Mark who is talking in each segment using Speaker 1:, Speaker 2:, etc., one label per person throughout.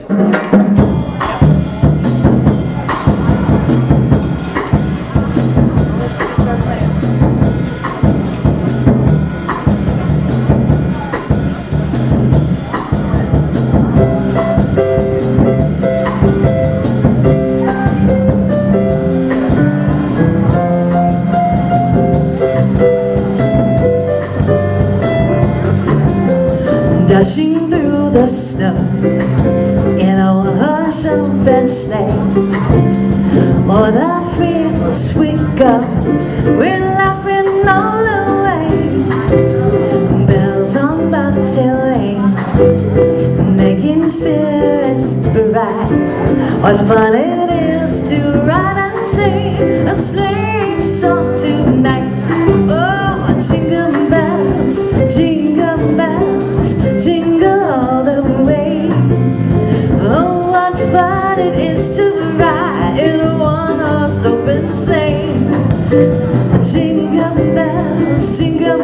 Speaker 1: Dashing through the snow in a one-horse open sleigh. O'er the fields we go, we're laughing all the way. Bells on bobtail ring, making spirits bright. What fun it is to ride and sing a sleighing song tonight. Oh, jingle bells, jingle bells, jingle all the way. Oh, what fun it is to ride in a one-horse open sleigh. Jingle bells,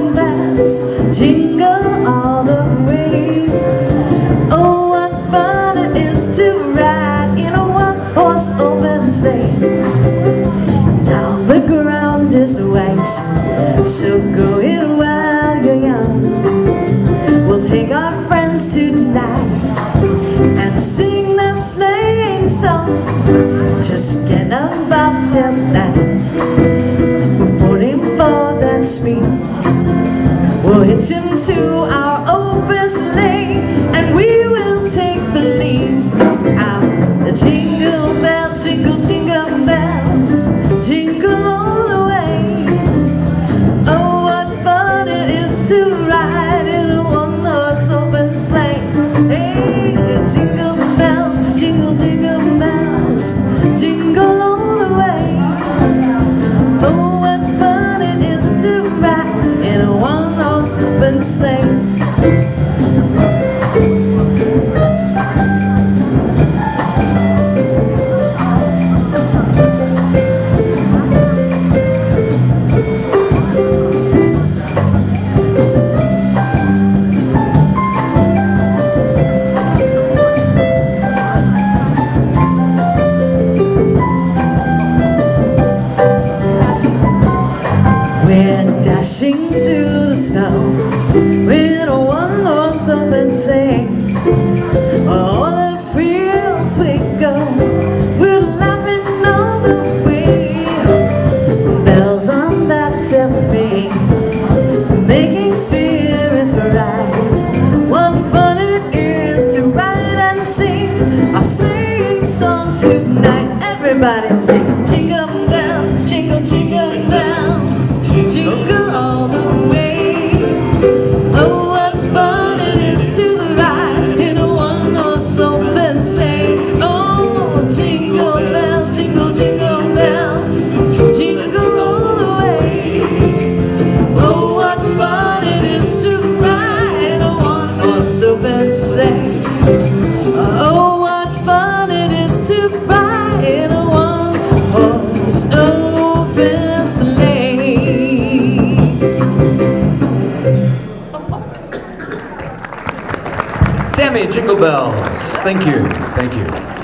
Speaker 1: jingle all the way. Oh, what fun it is to ride in a one-horse open sleigh. Now the ground is white, so go it while you're young. We'll take our friends tonight and sing the sleighing song. Just get a bobtail nine, we're pulling for that speed. We'll hitch him to our open sleigh and we will take the lead. Out the jingle bells, jingle, jingle bells, jingle all the way. Oh, what fun it is to ride in a one-horse open sleigh. Hey, jingle bells, jingle, jingle bells, jingle all the way. Oh, what fun it is to ride in a one-horse open sleigh. We're dashing through the snow with a one-horse open sleigh. All the fields we go, we're laughing all the way. Bells on bobtail ring, making spirits bright. What fun it is to ride and sing a sleighing song tonight. Everybody sing jingle bells, jingle, jingle bells, jingle all the way. Oh, what fun it is to ride in a one-horse open sleigh. Oh, jingle bells, jingle, jingle bells, jingle all the way. Oh, what fun it is to ride in a one-horse open sleigh. Oh, what fun it is to ride in a one-horse open sleigh.
Speaker 2: Tammy Jingle Bells. Thank you. Thank you.